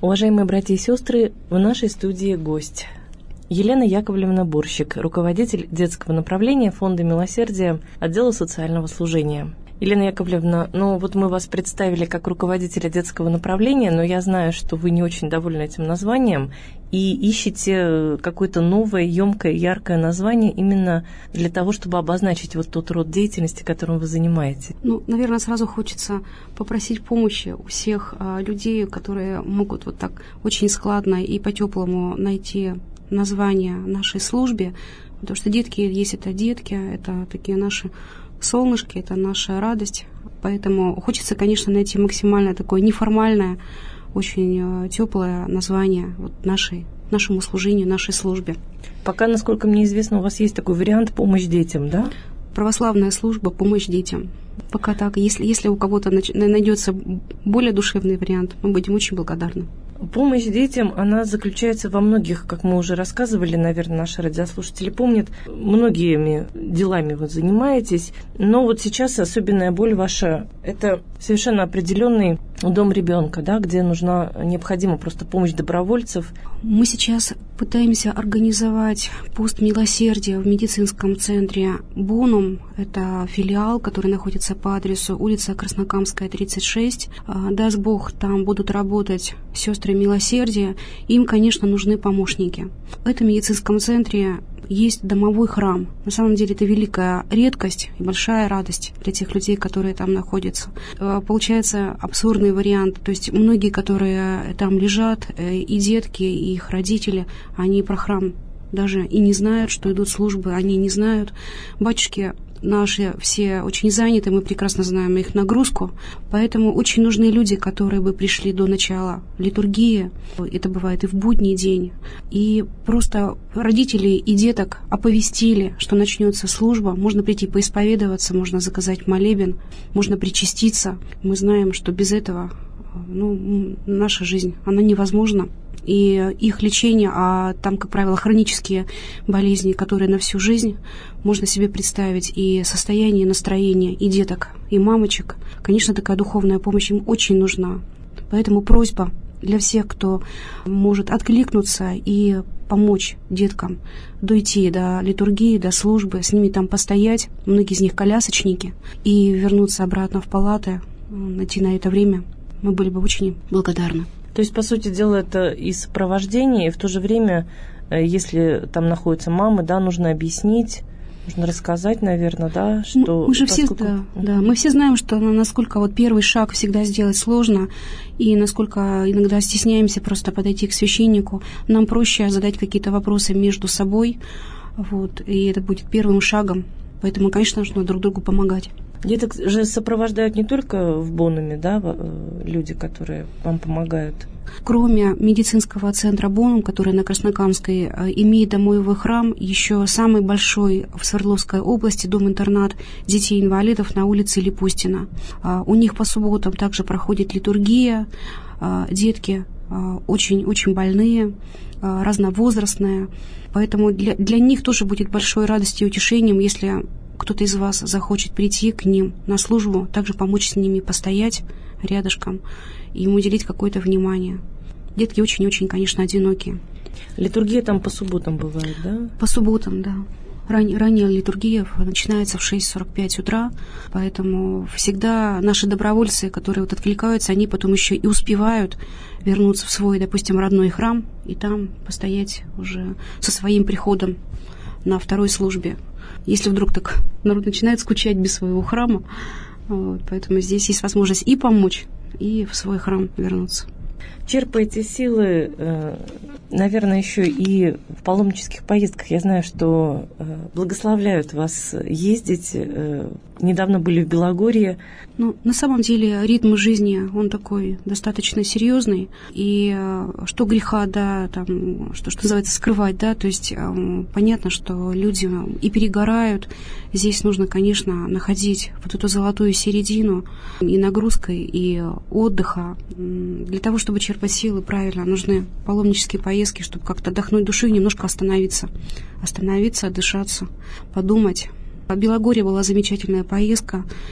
Уважаемые братья и сестры, в нашей студии гость Елена Яковлевна Борщик, руководитель детского направления Фонда милосердия отдела социального служения. Елена Яковлевна, мы вас представили как руководителя детского направления, но я знаю, что вы не очень довольны этим названием и ищете какое-то новое, ёмкое, яркое название именно для того, чтобы обозначить вот тот род деятельности, которым вы занимаетесь. Наверное, сразу хочется попросить помощи у всех людей, которые могут вот так очень складно и по-теплому найти название нашей службе, потому что детки есть это детки, это такие наши солнышки, это наша радость. Поэтому хочется, конечно, найти максимально такое неформальное, очень теплое название нашему служению, нашей службе. Пока, насколько мне известно, у вас есть такой вариант «Помощь детям», да? Православная служба «Помощь детям». Пока так. Если у кого-то найдется более душевный вариант, мы будем очень благодарны. Помощь детям, она заключается во многих, как мы уже рассказывали, наверное, наши радиослушатели помнят, многими делами вы занимаетесь, но вот сейчас особенная боль ваша – это совершенно определенный дом ребенка, да, где необходима просто помощь добровольцев. Мы сейчас пытаемся организовать пост милосердия в медицинском центре «Бонум». Это филиал, который находится по адресу улица Краснокамская, 36. Даст Бог, там будут работать сестры милосердия. Им, конечно, нужны помощники. В этом медицинском центре есть домовой храм. На самом деле это великая редкость и большая радость для тех людей, которые там находятся. Получается абсурдный вариант. То есть многие, которые там лежат, и детки, и их родители, они про храм даже и не знают, что идут службы, они не знают. Батюшки наши все очень заняты, мы прекрасно знаем их нагрузку, поэтому очень нужны люди, которые бы пришли до начала литургии, это бывает и в будний день, и просто родителей и деток оповестили, что начнется служба, можно прийти поисповедоваться, можно заказать молебен, можно причаститься. Мы знаем, что без этого наша жизнь, она невозможна. И их лечение, а там, как правило, хронические болезни, которые на всю жизнь, можно себе представить и состояние, и настроение и деток, и мамочек. Конечно, такая духовная помощь им очень нужна. Поэтому просьба для всех, кто может откликнуться и помочь деткам дойти до литургии, до службы, с ними там постоять, многие из них колясочники, и вернуться обратно в палаты, найти на это время, мы были бы очень благодарны. То есть, по сути дела, это и сопровождение, и в то же время, если там находятся мамы, да, нужно объяснить, нужно рассказать, наверное, да, что... Мы же мы все знаем, что насколько вот первый шаг всегда сделать сложно, и насколько иногда стесняемся просто подойти к священнику. Нам проще задать какие-то вопросы между собой, и это будет первым шагом. Поэтому, конечно, нужно друг другу помогать. Деток же сопровождают не только в Бонуме, да, люди, которые вам помогают. Кроме медицинского центра «Бонум», который на Краснокамской, имеет домовой храм, еще самый большой в Свердловской области дом-интернат детей-инвалидов на улице Липустина. У них по субботам также проходит литургия. Детки очень-очень больные, разновозрастные. Поэтому для них тоже будет большой радостью и утешением, если кто-то из вас захочет прийти к ним на службу, также помочь с ними постоять рядышком и им уделить какое-то внимание. Детки очень-очень, конечно, одинокие. Литургия там по субботам бывает, да? По субботам, да. Ранняя литургия начинается в 6:45 утра, поэтому всегда наши добровольцы, которые откликаются, они потом еще и успевают вернуться в свой, допустим, родной храм и там постоять уже со своим приходом на второй службе. Если вдруг так народ начинает скучать без своего храма, поэтому здесь есть возможность и помочь, и в свой храм вернуться. Черпаете силы, наверное, еще и в паломнических поездках. Я знаю, что благословляют вас ездить. Недавно были в Белогорье. На самом деле ритм жизни, он такой достаточно серьезный. И что греха, да, там, что называется, скрывать, да, то есть понятно, что люди и перегорают. Здесь нужно, конечно, находить вот эту золотую середину и нагрузкой, и отдыха. Для того, чтобы черпать силы, правильно, нужны паломнические поездки, чтобы как-то отдохнуть душой и немножко остановиться, отдышаться, подумать. В Белогорье была замечательная поездка.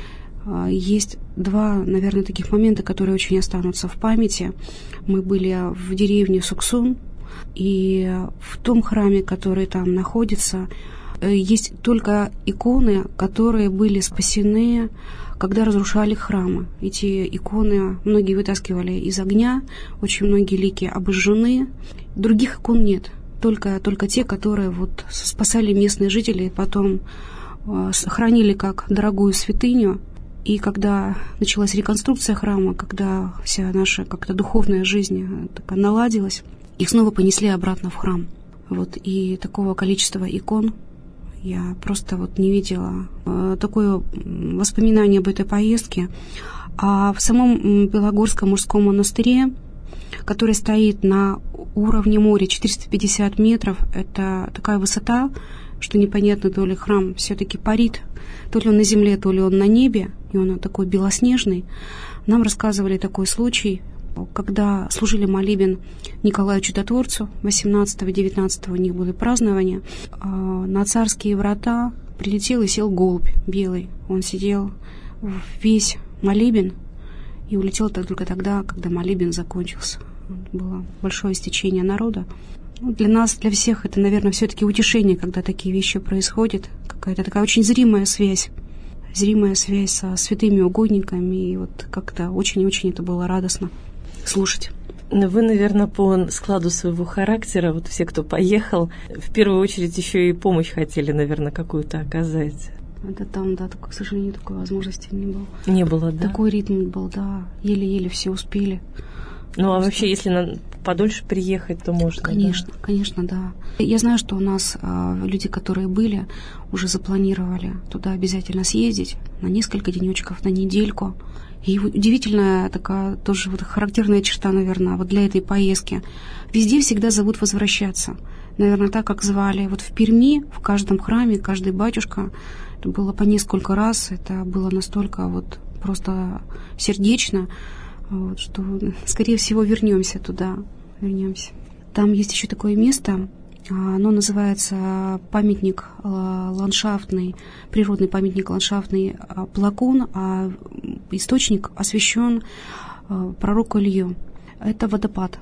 Есть два, наверное, таких момента, которые очень останутся в памяти. Мы были в деревне Суксун, и в том храме, который там находится, есть только иконы, которые были спасены, когда разрушали храмы. Эти иконы многие вытаскивали из огня, очень многие лики обожжены. Других икон нет, только те, которые вот спасали местные жители, потом хранили как дорогую святыню. И когда началась реконструкция храма, когда вся наша как-то духовная жизнь такая наладилась, их снова понесли обратно в храм. Вот, и такого количества икон я просто вот не видела. Такое воспоминание об этой поездке. А в самом Белогорском мужском монастыре, который стоит на уровне моря 450 метров, это такая высота, что непонятно, то ли храм все-таки парит, то ли он на земле, то ли он на небе, и он такой белоснежный. Нам рассказывали такой случай, когда служили молебен Николаю Чудотворцу, 18-19 у них были празднования, на царские врата прилетел и сел голубь белый. Он сидел весь молебен и улетел только тогда, когда молебен закончился. Было большое стечение народа. Для нас, для всех это, наверное, все-таки утешение, когда такие вещи происходят. Какая-то такая очень зримая связь со святыми угодниками. И вот как-то очень-очень это было радостно слушать. Вы, наверное, по складу своего характера, вот все, кто поехал, в первую очередь еще и помощь хотели, наверное, какую-то оказать. Это там, да, к сожалению, такой возможности не было. Не было, да? Такой ритм был, да. Еле-еле все успели. Ну, а вообще, если подольше приехать, то можно, конечно, да? Конечно, да. Я знаю, что у нас люди, которые были, уже запланировали туда обязательно съездить на несколько денечков, на недельку. И удивительная такая тоже вот характерная черта, наверное, вот для этой поездки. Везде всегда зовут возвращаться. Наверное, так, как звали. Вот в Перми, в каждом храме, каждый батюшка, это было по несколько раз, это было настолько вот просто сердечно, вот, что, скорее всего, вернемся туда. Там есть еще такое место, оно называется памятник ландшафтный, природный памятник ландшафтный Плакун, а источник освящен пророку Илью. Это водопад.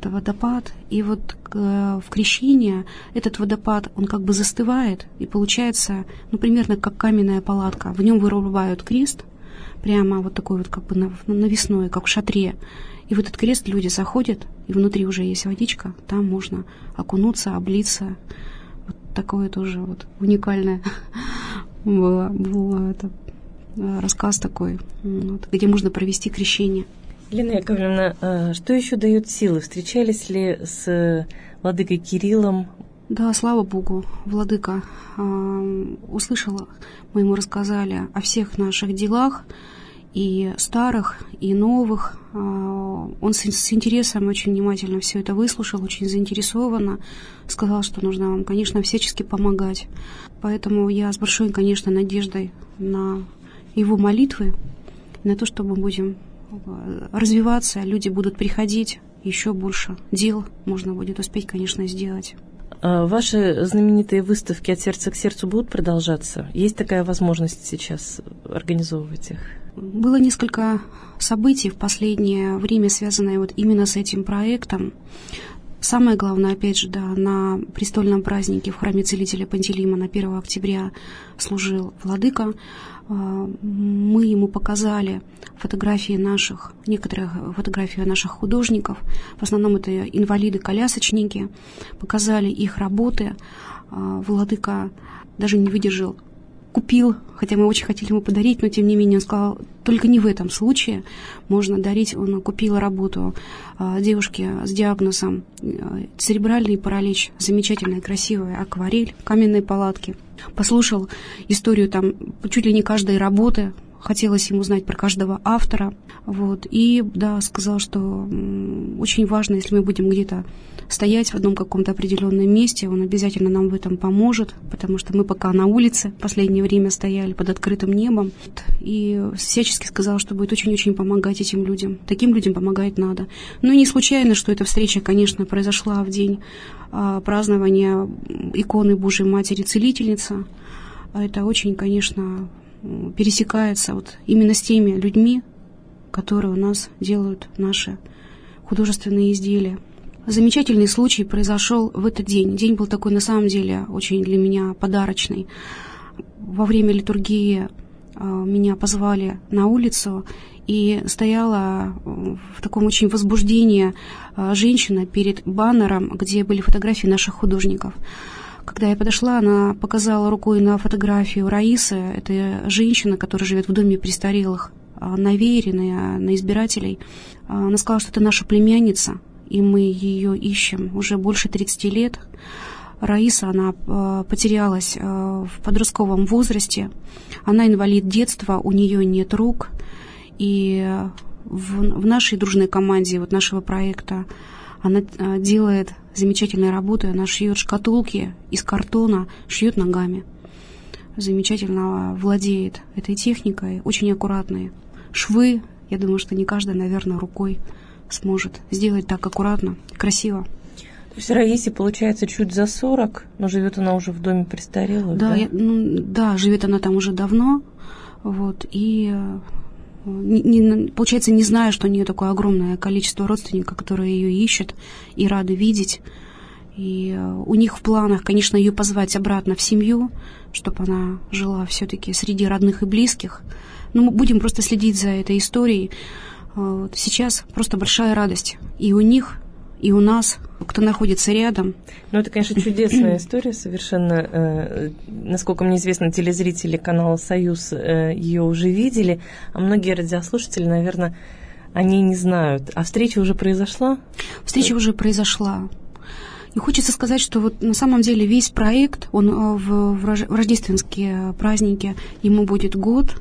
И вот в крещении этот водопад, он как бы застывает, и получается, примерно как каменная палатка. В нем вырубают крест, прямо вот такой вот как бы навесной, как в шатре. И в этот крест люди заходят, и внутри уже есть водичка, там можно окунуться, облиться. Вот такое тоже вот уникальное было это рассказ такой, вот, где можно провести крещение. Елена Яковлевна, что еще дает силы? Встречались ли с владыкой Кириллом? Да, слава Богу, владыка услышала, мы ему рассказали о всех наших делах, и старых, и новых. Он с интересом очень внимательно все это выслушал, очень заинтересованно. Сказал, что нужно вам, конечно, всячески помогать. Поэтому я с большой, конечно, надеждой на его молитвы, на то, что мы будем развиваться, люди будут приходить, еще больше дел можно будет успеть, конечно, сделать. Ваши знаменитые выставки «От сердца к сердцу» будут продолжаться? Есть такая возможность сейчас организовывать их? Было несколько событий в последнее время, связанные вот именно с этим проектом. Самое главное, опять же, да, на престольном празднике в храме Целителя Пантелеймона 1 октября служил владыка. Мы ему показали некоторые фотографии наших художников. В основном это инвалиды-колясочники. Показали их работы. Владыка даже не выдержал, купил, хотя мы очень хотели ему подарить, но тем не менее он сказал, только не в этом случае можно дарить. Он купил работу девушки с диагнозом церебральный паралич, замечательная, красивая акварель в каменной палатке. Послушал историю там чуть ли не каждой работы, хотелось ему знать про каждого автора. Вот. И да, сказал, что очень важно, если мы будем где-то стоять в одном каком-то определенном месте, он обязательно нам в этом поможет, потому что мы пока на улице в последнее время стояли под открытым небом. И всячески сказал, что будет очень-очень помогать этим людям. Таким людям помогать надо. Ну и не случайно, что эта встреча, конечно, произошла в день празднования иконы Божией Матери Целительницы. Это очень, конечно, пересекается вот именно с теми людьми, которые у нас делают наши художественные изделия. Замечательный случай произошел в этот день. День был такой, на самом деле, очень для меня подарочный. Во время литургии меня позвали на улицу, и стояла в таком очень возбуждении женщина перед баннером, где были фотографии наших художников. Когда я подошла, она показала рукой на фотографию Раисы. Это женщина, которая живет в доме престарелых на Веере, на Избирателей. Она сказала, что это наша племянница, и мы ее ищем уже больше 30 лет. Раиса, она потерялась в подростковом возрасте. Она инвалид детства, у нее нет рук. И в нашей дружной команде вот нашего проекта она делает замечательные работы. Она шьет шкатулки из картона, шьет ногами. Замечательно владеет этой техникой, очень аккуратные швы. Я думаю, что не каждый, наверное, рукой сможет сделать так аккуратно, красиво. То есть Раисе, получается, чуть за 40, но живет она уже в доме престарелых, да? Да, живет она там уже давно, вот, и получается, не знаю, что у нее такое огромное количество родственников, которые ее ищут и рады видеть. И у них в планах, конечно, ее позвать обратно в семью, чтобы она жила все-таки среди родных и близких. Но мы будем просто следить за этой историей. Вот. Сейчас просто большая радость и у них, и у нас, кто находится рядом. Ну, это, конечно, чудесная история совершенно. Насколько мне известно, телезрители канала «Союз» ее уже видели, а многие радиослушатели, наверное, они не знают. А встреча уже произошла? Встреча уже произошла. И хочется сказать, что вот на самом деле весь проект, он в рождественские праздники, ему будет год.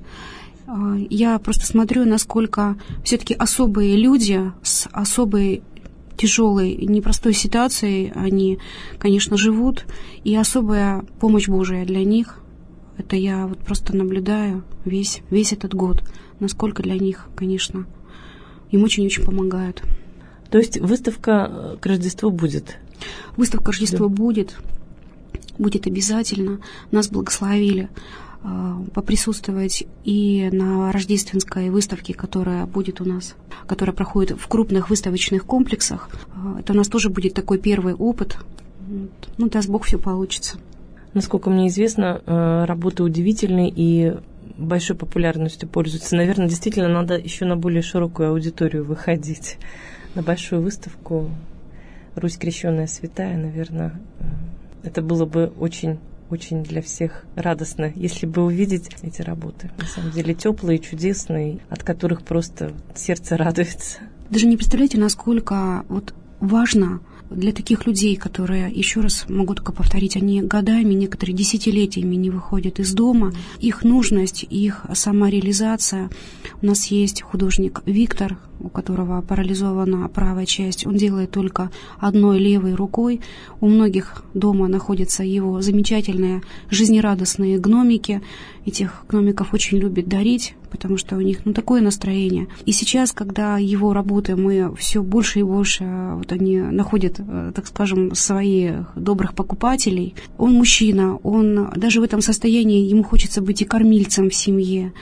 Я просто смотрю, насколько все-таки особые люди с особой тяжелой, непростой ситуацией, они, конечно, живут, и особая помощь Божия для них, это я вот просто наблюдаю весь этот год, насколько для них, конечно, им очень-очень помогают. То есть выставка к Рождеству будет? Выставка к Рождеству будет обязательно. Нас благословили поприсутствовать и на рождественской выставке, которая будет у нас, которая проходит в крупных выставочных комплексах. Это у нас тоже будет такой первый опыт. Ну, даст Бог, все получится. Насколько мне известно, работы удивительные и большой популярностью пользуются. Наверное, действительно надо еще на более широкую аудиторию выходить. На большую выставку «Русь крещенная святая», наверное, это было бы очень для всех радостно, если бы увидеть эти работы. На самом деле теплые, чудесные, от которых просто сердце радуется. Даже не представляете, насколько вот важно для таких людей, которые, еще раз могу только повторить, они годами, некоторые десятилетиями не выходят из дома. Их нужность, их самореализация. У нас есть художник Виктор, у которого парализована правая часть. Он делает только одной левой рукой. У многих дома находятся его замечательные жизнерадостные гномики. Этих гномиков очень любят дарить, потому что у них такое настроение. И сейчас, когда его работы мы все больше и больше, вот они находят, так скажем, своих добрых покупателей. Он мужчина, он даже в этом состоянии, ему хочется быть и кормильцем в семье.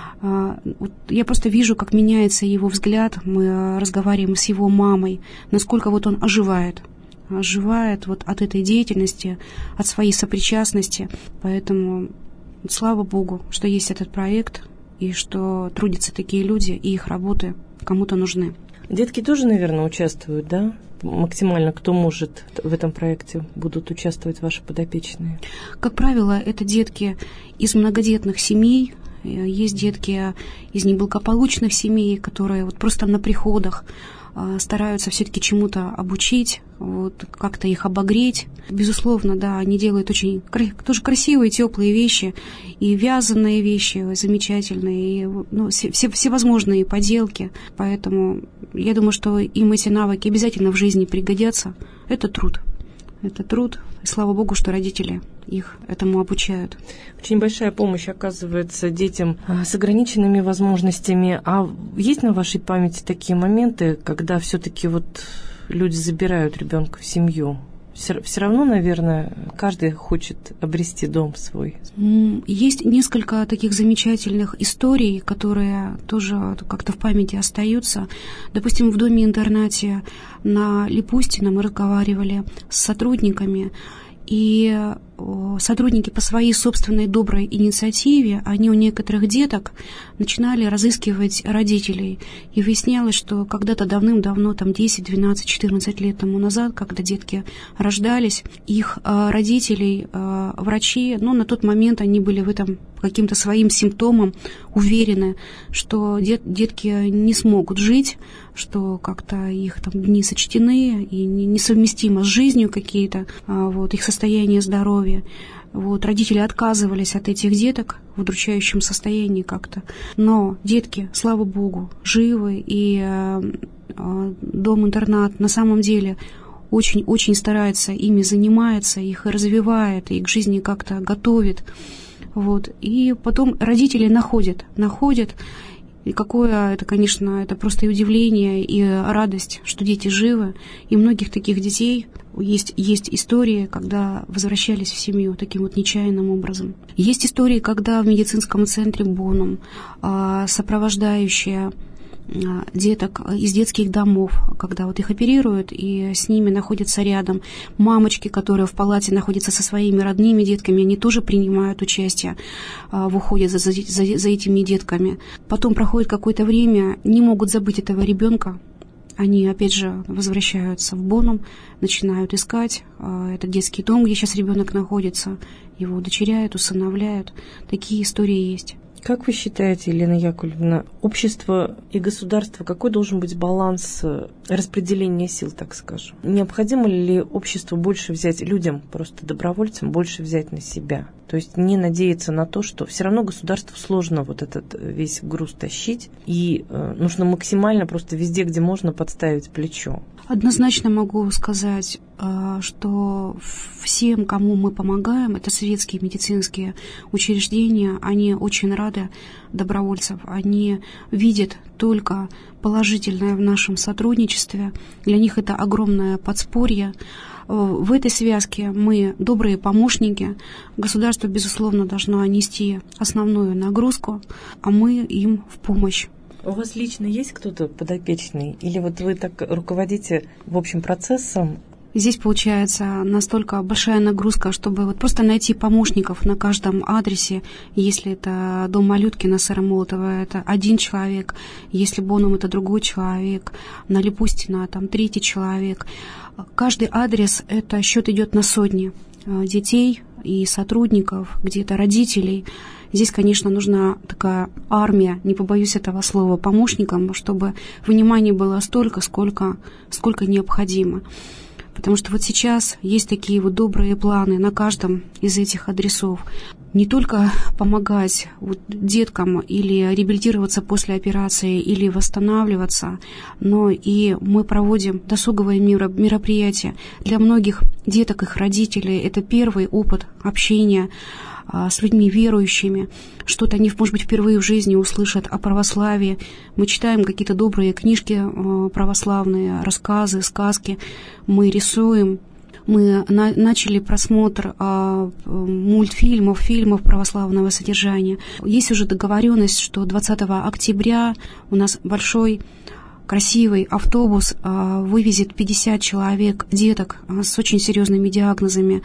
Я просто вижу, как меняется его взгляд. Мы разговариваем с его мамой, насколько вот он оживает вот от этой деятельности, от своей сопричастности. Поэтому слава Богу, что есть этот проект и что трудятся такие люди, и их работы кому-то нужны. Детки тоже, наверное, участвуют, да? Максимально кто может в этом проекте будут участвовать ваши подопечные? Как правило, это детки из многодетных семей. Есть детки из неблагополучных семей, которые вот просто на приходах стараются все-таки чему-то обучить, вот, как-то их обогреть. Безусловно, да, они делают очень тоже красивые, теплые вещи, и вязаные вещи замечательные, и, всевозможные поделки. Поэтому я думаю, что им эти навыки обязательно в жизни пригодятся. Это труд. Это труд. И слава Богу, что родители их этому обучают. Очень большая помощь оказывается детям с ограниченными возможностями. А есть на вашей памяти такие моменты, когда все-таки вот люди забирают ребенка в семью? Все равно, наверное, каждый хочет обрести дом свой. Есть несколько таких замечательных историй, которые тоже как-то в памяти остаются. Допустим, в доме-интернате на Липустино мы разговаривали с сотрудниками, и сотрудники по своей собственной доброй инициативе, они у некоторых деток начинали разыскивать родителей. И выяснялось, что когда-то давным-давно, 10, 12, 14 лет тому назад, когда детки рождались, их родителей, врачи, на тот момент они были в этом каким-то своим симптомом уверены, что детки не смогут жить, что как-то их дни сочтены и несовместимо с жизнью какие-то, их состояние здоровья. Родители отказывались от этих деток в удручающем состоянии как-то. Но детки, слава Богу, живы, и дом-интернат на самом деле очень-очень старается ими, занимается, их развивает, и к жизни как-то готовит. И потом родители находят. И какое это, конечно, это просто и удивление, и радость, что дети живы. И многих таких детей есть истории, когда возвращались в семью таким нечаянным образом. Есть истории, когда в медицинском центре Бонум сопровождающая деток из детских домов, когда их оперируют, и с ними находятся рядом мамочки, которые в палате находятся со своими родными детками, они тоже принимают участие в уходе за этими детками. Потом проходит какое-то время, не могут забыть этого ребенка, они опять же возвращаются в Бонум, начинают искать этот детский дом, где сейчас ребенок находится, его удочеряют, усыновляют. Такие истории есть. Как вы считаете, Елена Яковлевна, общество и государство, какой должен быть баланс распределения сил, так скажем? Необходимо ли обществу больше взять, людям, просто добровольцам, больше взять на себя? То есть не надеяться на то, что все равно государству сложно этот весь груз тащить, и нужно максимально просто везде, где можно, подставить плечо. Однозначно могу сказать, что всем, кому мы помогаем, это светские медицинские учреждения, они очень рады добровольцев, они видят только положительное в нашем сотрудничестве, для них это огромное подспорье. В этой связке мы добрые помощники, государство, безусловно, должно нести основную нагрузку, а мы им в помощь. У вас лично есть кто-то подопечный? Или вы так руководите, в общем, процессом? Здесь получается настолько большая нагрузка, чтобы просто найти помощников на каждом адресе. Если это дом Малюткина, сэра Молотова, это один человек. Если Бонум, это другой человек. На Липустино, третий человек. Каждый адрес, это счет идет на сотни детей и сотрудников, где-то родителей. Здесь, конечно, нужна такая армия, не побоюсь этого слова, помощникам, чтобы внимания было столько, сколько необходимо. Потому что сейчас есть такие добрые планы на каждом из этих адресов. Не только помогать деткам или реабилитироваться после операции, или восстанавливаться, но и мы проводим досуговые мероприятия. Для многих деток, их родителей, это первый опыт общения с людьми верующими. Что-то они, может быть, впервые в жизни услышат о православии. Мы читаем какие-то добрые книжки православные, рассказы, сказки. Мы рисуем. Мы начали просмотр мультфильмов, фильмов православного содержания. Есть уже договоренность, что 20 октября у нас большой красивый автобус вывезет 50 человек, деток с очень серьезными диагнозами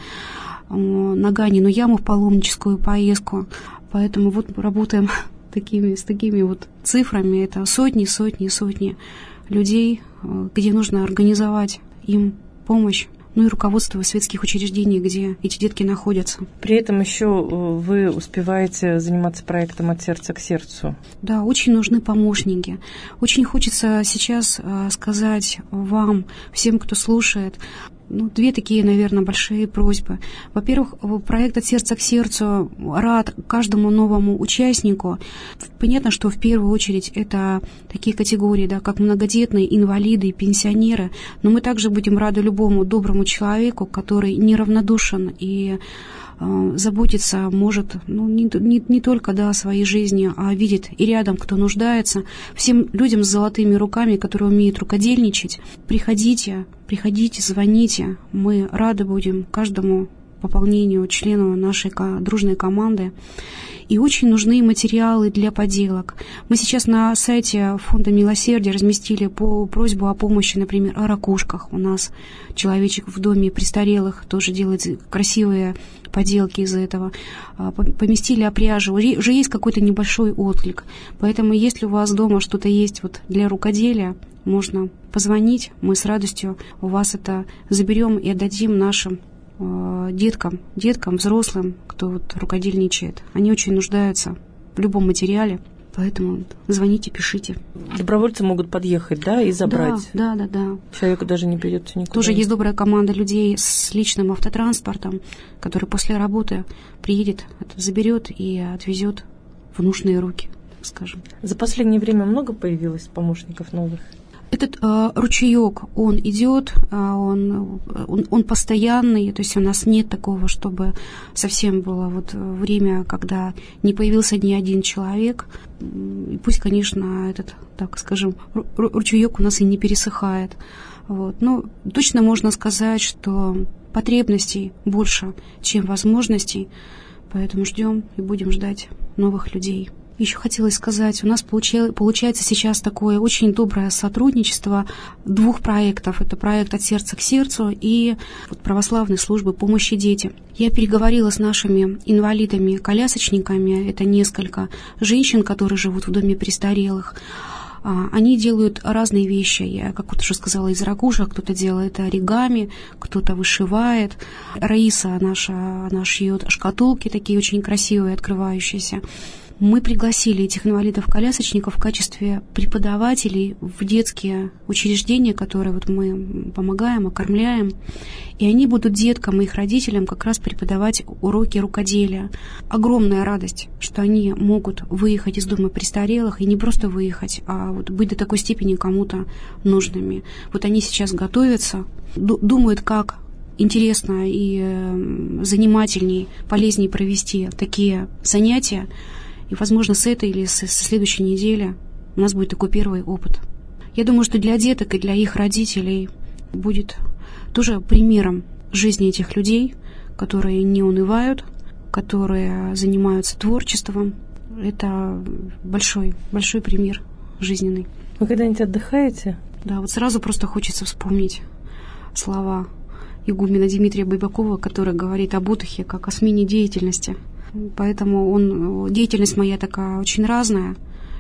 на Ганину яму в паломническую поездку. Поэтому работаем с такими цифрами. Это сотни людей, где нужно организовать им помощь. И руководство светских учреждений, где эти детки находятся. При этом еще вы успеваете заниматься проектом «От сердца к сердцу». Да, очень нужны помощники. Очень хочется сейчас сказать вам, всем, кто слушает, две такие, наверное, большие просьбы. Во-первых, проект «От сердца к сердцу» рад каждому новому участнику. Понятно, что в первую очередь это такие категории, как многодетные, инвалиды, пенсионеры, но мы также будем рады любому доброму человеку, который неравнодушен и заботится, может, не только, да, о своей жизни, а видит и рядом, кто нуждается. Всем людям с золотыми руками, которые умеют рукодельничать, приходите, звоните. Мы рады будем каждому пополнению, члену нашей дружной команды. И очень нужны материалы для поделок. Мы сейчас на сайте Фонда Милосердия разместили просьбу о помощи, например, о ракушках. У нас человечек в доме престарелых тоже делает красивые поделки из этого. Поместили о пряже. Уже есть какой-то небольшой отклик. Поэтому, если у вас дома что-то есть вот для рукоделия, можно позвонить. Мы с радостью у вас это заберем и отдадим нашим деткам, взрослым, кто вот рукодельничает. Они очень нуждаются в любом материале, поэтому звоните, пишите. Добровольцы могут подъехать, да, и забрать? Да. Человеку даже не придется никуда. Тоже есть добрая команда людей с личным автотранспортом, который после работы приедет, заберет и отвезет в нужные руки, так скажем. За последнее время много появилось помощников новых? Этот ручеек, он идет, он постоянный, то есть у нас нет такого, чтобы совсем было вот время, когда не появился ни один человек. И пусть, конечно, этот, так скажем, ручеек у нас и не пересыхает. Вот. Но точно можно сказать, что потребностей больше, чем возможностей, поэтому ждем и будем ждать новых людей. Еще хотелось сказать, у нас получается сейчас такое очень доброе сотрудничество двух проектов. Это проект «От сердца к сердцу» и православной службы помощи детям. Я переговорила с нашими инвалидами-колясочниками, это несколько женщин, которые живут в доме престарелых. Они делают разные вещи. Я, как вот уже сказала, из ракушек. Кто-то делает оригами, кто-то вышивает. Раиса наша, она шьет шкатулки такие очень красивые, открывающиеся. Мы пригласили этих инвалидов-колясочников в качестве преподавателей в детские учреждения, которые вот мы помогаем, окормляем. И они будут деткам и их родителям как раз преподавать уроки рукоделия. Огромная радость, что они могут выехать из дома престарелых, и не просто выехать, а вот быть до такой степени кому-то нужными. Вот они сейчас готовятся, думают, как интересно и занимательней, полезней провести такие занятия. И, возможно, с этой или со следующей недели у нас будет такой первый опыт. Я думаю, что для деток и для их родителей будет тоже примером жизни этих людей, которые не унывают, которые занимаются творчеством. Это большой пример жизненный. Вы когда-нибудь отдыхаете? Да, вот сразу просто хочется вспомнить слова игумена Дмитрия Байбакова, который говорит об отдыхе как о смене деятельности. Поэтому деятельность моя такая очень разная.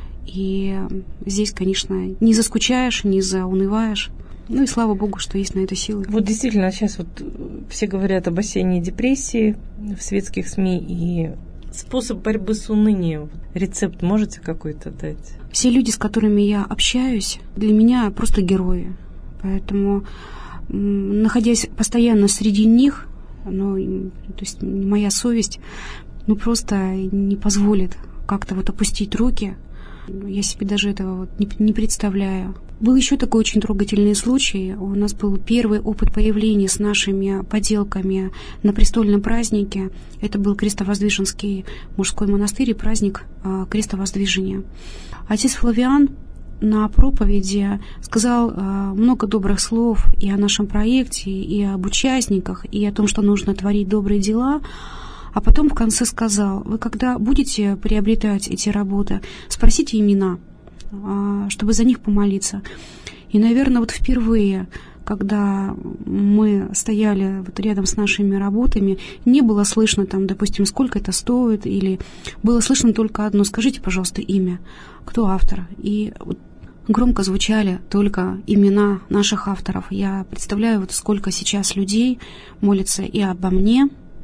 И здесь, конечно, не заскучаешь, не заунываешь. Ну и слава богу, что есть на это силы. Вот действительно, сейчас вот все говорят об осенней депрессии в светских СМИ. И способ борьбы с унынием, рецепт можете какой-то дать? Все люди, с которыми я общаюсь, для меня просто герои. Поэтому, находясь постоянно среди них, то есть моя совесть просто не позволит как-то вот опустить руки. Я себе даже этого вот не представляю. Был еще такой очень трогательный случай. У нас был первый опыт появления с нашими поделками на престольном празднике. Это был Крестовоздвиженский мужской монастырь и праздник Крестовоздвижения. Отец Флавиан на проповеди сказал много добрых слов и о нашем проекте, и об участниках, и о том, что нужно творить добрые дела. А потом в конце сказал: вы когда будете приобретать эти работы, спросите имена, чтобы за них помолиться. И, наверное, вот впервые, когда мы стояли вот рядом с нашими работами, не было слышно там, допустим, сколько это стоит, или было слышно только одно: скажите, пожалуйста, имя, кто автор. И вот громко звучали только имена наших авторов. Я представляю, вот сколько сейчас людей молятся и обо мне,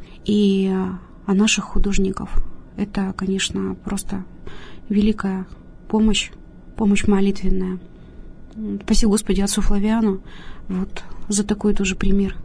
и о наших художников. Это, конечно, просто великая помощь молитвенная. Спасибо, Господи, отцу Флавиану вот за такой тоже пример.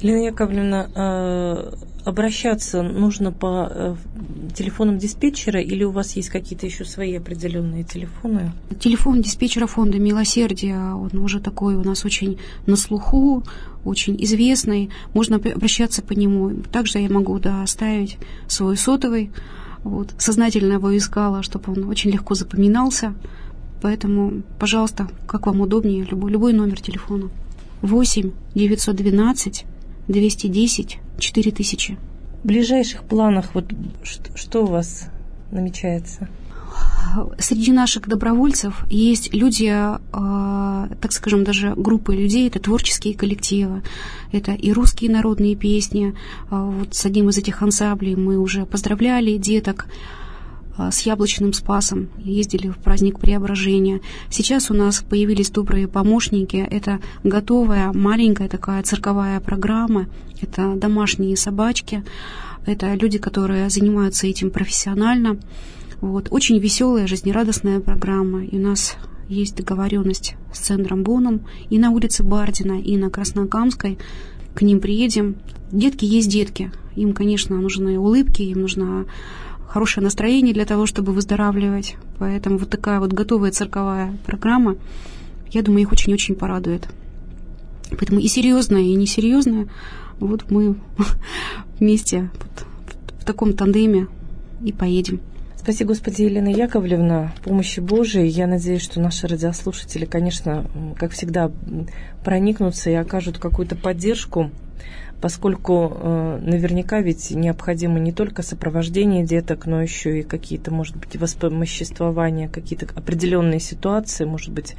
Елена Яковлевна, обращаться нужно по телефонам диспетчера или у вас есть какие-то еще свои определенные телефоны? Телефон диспетчера фонда «Милосердие», он уже такой у нас очень на слуху, очень известный. Можно обращаться по нему. Также я могу оставить свой сотовый. Сознательно его искала, чтобы он очень легко запоминался. Поэтому, пожалуйста, как вам удобнее, любой номер телефона. 8 912 210 4000. В ближайших планах что у вас намечается? Среди наших добровольцев есть люди, так скажем, даже группы людей, это творческие коллективы, это и русские народные песни. С одним из этих ансамблей мы уже поздравляли деток с Яблочным Спасом, ездили в праздник Преображения. Сейчас у нас появились добрые помощники. Это готовая маленькая такая цирковая программа, это домашние собачки, это люди, которые занимаются этим профессионально. Очень веселая, жизнерадостная программа. И у нас есть договоренность с центром Бонум и на улице Бардина, и на Краснокамской. К ним приедем. Детки есть детки. Им, конечно, нужны улыбки, им нужно хорошее настроение для того, чтобы выздоравливать. Поэтому такая готовая цирковая программа, я думаю, их очень-очень порадует. Поэтому и серьезная, и несерьезная. Мы вместе в таком тандеме и поедем. Спаси Господи, Елена Яковлевна, помощи Божией. Я надеюсь, что наши радиослушатели, конечно, как всегда, проникнутся и окажут какую-то поддержку, поскольку наверняка ведь необходимо не только сопровождение деток, но еще и какие-то, может быть, воспомоществования, какие-то определенные ситуации, может быть,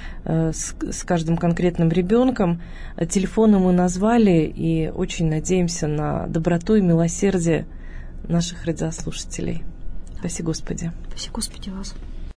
с каждым конкретным ребенком. Телефоны мы назвали и очень надеемся на доброту и милосердие наших радиослушателей. Спаси Господи. Спаси Господи вас.